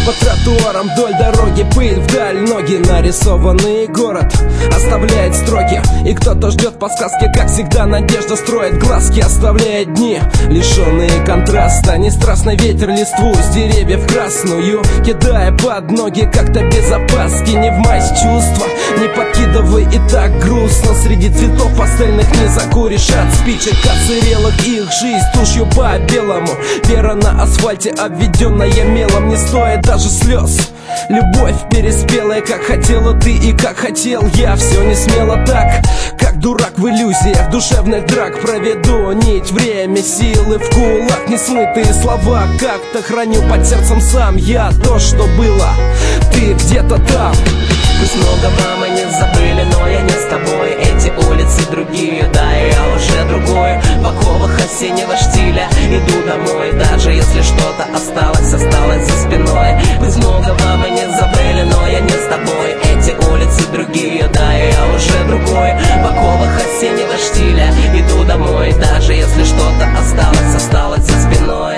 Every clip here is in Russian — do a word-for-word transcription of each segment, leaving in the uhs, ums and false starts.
По тротуарам вдоль дороги пыль вдаль, ноги нарисованный город оставляет строки. И кто-то ждет подсказки, как всегда надежда строит глазки, оставляет дни, лишенные контраста. Нестрастный ветер листву с деревьев красную кидая под ноги, как-то без опаски. Не вмазь чувства, не подкидывай, и так грустно. Среди цветов пастельных не закуришь от спичек оцерелых. Их жизнь тушью по белому, вера на асфальте, обведенная мелом. Не стоит даже слез, любовь переспелая, как хотела ты и как хотел я. Все не смело так, как дурак в иллюзиях душевных драк. Проведу нить, время, силы в кулак, несмытые слова как-то храню под сердцем сам. Я то, что было, ты где-то там. Пусть многого мы не забыли, но я не с тобой. Эти улицы другие, да, и я уже другой. В оковах осеннего штиля иду домой. Даже если что-то осталось, осталось за спиной. Пусть многого мы не забыли, но я не с тобой. Эти улицы другие, да, и я уже другой. В оковах осеннего штиля иду домой. Даже если что-то осталось, осталось за спиной.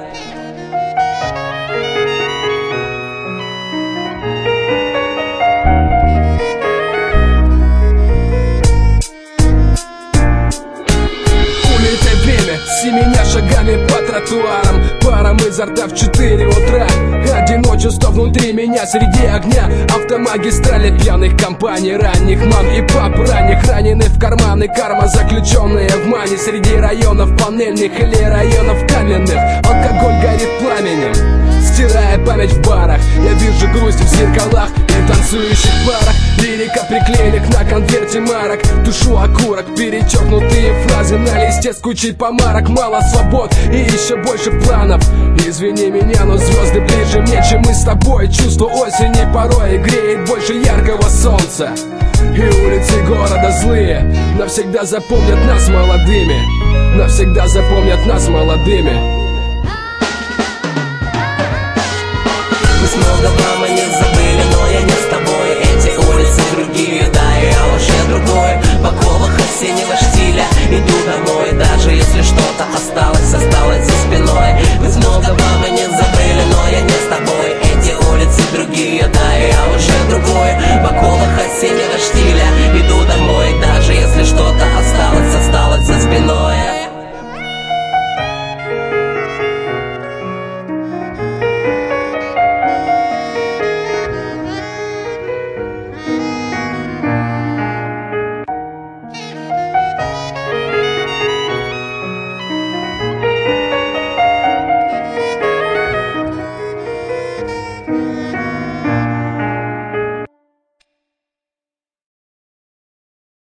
Семеня шагами по тротуарам, паром изо рта в четыре утра. Одиночество внутри меня среди огня автомагистрали пьяных компаний, ранних мам и пап, ранних раненых в карманы. Карма, заключенные в мане среди районов панельных или районов каменных. Алкоголь горит пламенем, стирая память в барах. Я вижу грусть в зеркалах и танцующих парах. Лирика приклеенных на конверте марок. Тушу окурок, перечеркнутые фразы на листе с кучей помарок. Мало свобод и еще больше планов. Извини меня, но звезды ближе мне, чем мы с тобой. Чувство осени порой греет больше яркого солнца. И улицы города злые навсегда запомнят нас молодыми. Навсегда запомнят нас молодыми.